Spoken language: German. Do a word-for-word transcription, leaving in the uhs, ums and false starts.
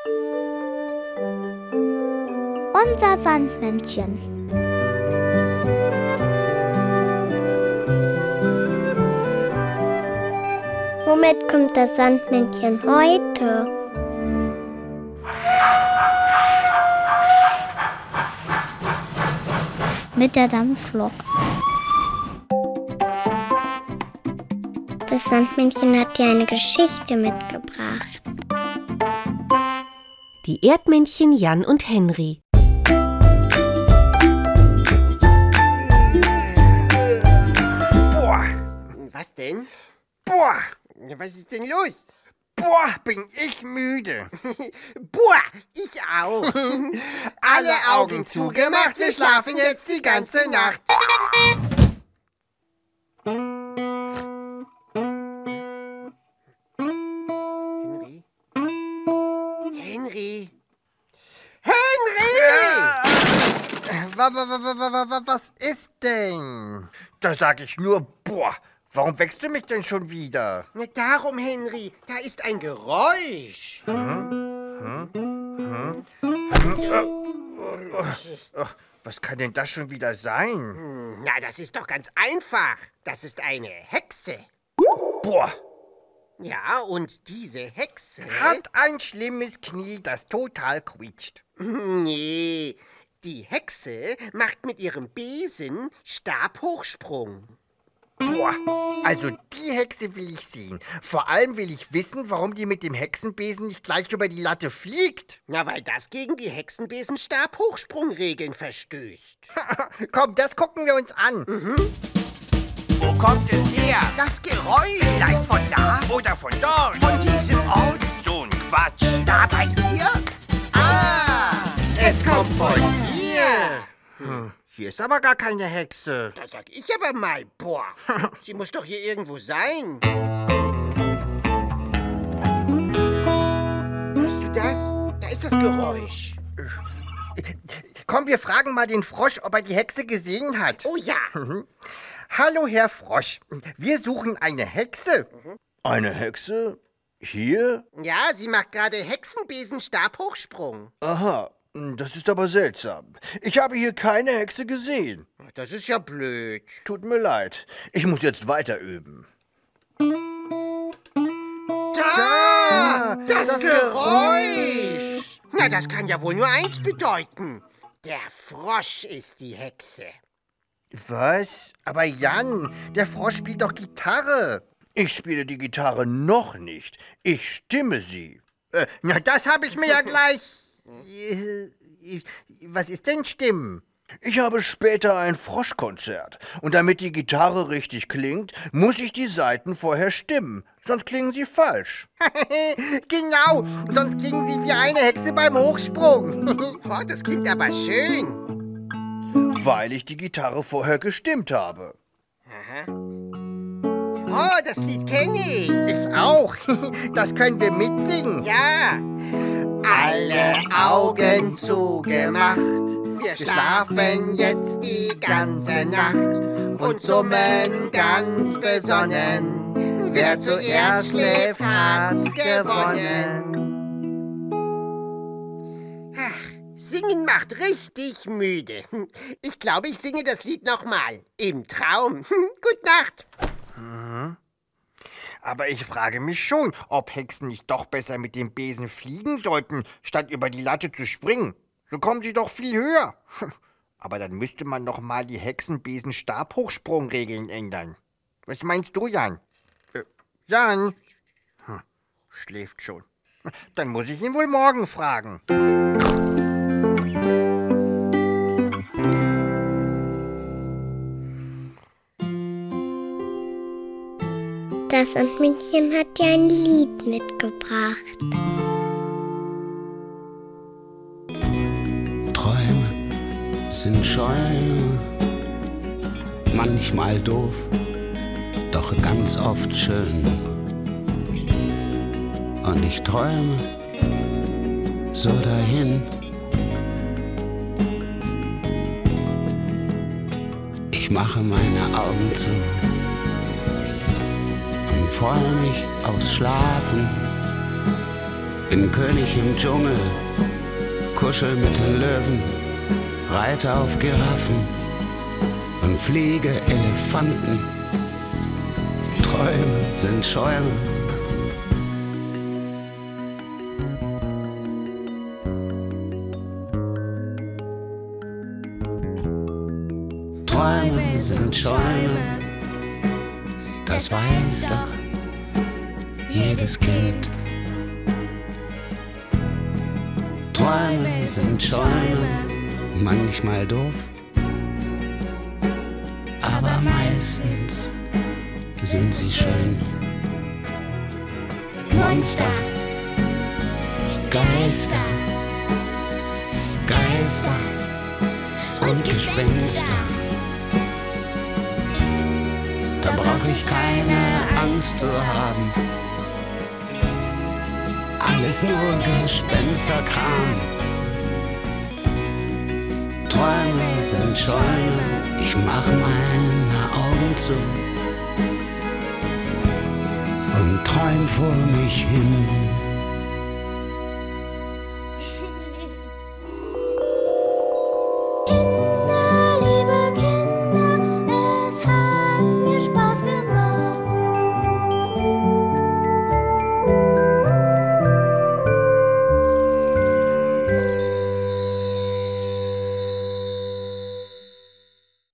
Unser Sandmännchen. Womit kommt das Sandmännchen heute? Mit der Dampflok. Das Sandmännchen hat dir eine Geschichte mitgebracht. Die Erdmännchen Jan und Henry. Boah, was denn? Boah, was ist denn los? Boah, bin ich müde. Boah, ich auch. Alle Augen zugemacht, wir schlafen jetzt die ganze Nacht. Henry? Henry? Henry! Was ist denn? Da sag ich nur, boah. Warum wächst du mich denn schon wieder? Na darum, Henry. Da ist ein Geräusch. Hm? Hm? Hm? Was kann denn das schon wieder sein? Na, das ist doch ganz einfach. Das ist eine Hexe. Boah. Ja, und diese Hexe hat ein schlimmes Knie, das total quietscht. Nee, die Hexe macht mit ihrem Besen Stabhochsprung. Boah, also die Hexe will ich sehen. Vor allem will ich wissen, warum die mit dem Hexenbesen nicht gleich über die Latte fliegt. Na, weil das gegen die Hexenbesen-Stabhochsprungregeln verstößt. Komm, das gucken wir uns an. Mhm. Wo kommt es her? Das Geräusch. Vielleicht von da oder von dort. Von diesem Ort. So ein Quatsch. Da bei dir? Ah, es kommt von hier. Hm. Hier ist aber gar keine Hexe. Da sag ich aber mal, boah. Sie muss doch hier irgendwo sein. Hörst du das? Da ist das Geräusch. Komm, wir fragen mal den Frosch, ob er die Hexe gesehen hat. Oh ja. Hallo, Herr Frosch. Wir suchen eine Hexe. Eine Hexe? Hier? Ja, sie macht gerade Hexenbesen-Stabhochsprung. Aha. Das ist aber seltsam. Ich habe hier keine Hexe gesehen. Das ist ja blöd. Tut mir leid. Ich muss jetzt weiter üben. Da! Das, das Geräusch! Na, das kann ja wohl nur eins bedeuten. Der Frosch ist die Hexe. Was? Aber Jan, der Frosch spielt doch Gitarre. Ich spiele die Gitarre noch nicht. Ich stimme sie. Äh, na, das habe ich mir ja gleich... Was ist denn Stimmen? Ich habe später ein Froschkonzert. Und damit die Gitarre richtig klingt, muss ich die Saiten vorher stimmen. Sonst klingen sie falsch. Genau, sonst klingen sie wie eine Hexe beim Hochsprung. Oh, das klingt aber schön. Weil ich die Gitarre vorher gestimmt habe. Aha. Oh, das Lied kenne ich. Ich auch. Das können wir mitsingen. Ja. Alle Augen zugemacht, wir schlafen jetzt die ganze Nacht und summen ganz besonnen. Wer zuerst schläft, hat's gewonnen. Ach, singen macht richtig müde. Ich glaube, ich singe das Lied nochmal. Im Traum. Gute Nacht. Mhm. Aber ich frage mich schon, ob Hexen nicht doch besser mit dem Besen fliegen sollten, statt über die Latte zu springen. So kommen sie doch viel höher. Aber dann müsste man noch mal die Hexenbesen-Stabhochsprungregeln ändern. Was meinst du, Jan? Äh, Jan? Hm, schläft schon. Dann muss ich ihn wohl morgen fragen. Das Sandmännchen hat dir ein Lied mitgebracht. Träume sind Schäume, manchmal doof, doch ganz oft schön. Und ich träume so dahin. Ich mache meine Augen zu und freue mich aufs Schlafen. Bin König im Dschungel, kuschel mit den Löwen, reite auf Giraffen und fliege Elefanten. Träume sind Schäume. Träume sind Schäume, das weiß doch jedes Kind. Träume sind Schäume, manchmal doof, aber meistens sind sie schön. Monster, Geister, Geister und Gespenster. Da brauch ich keine Angst zu haben. Alles nur Gespensterkram. Träume sind Schäume, ich mach meine Augen zu und träum vor mich hin.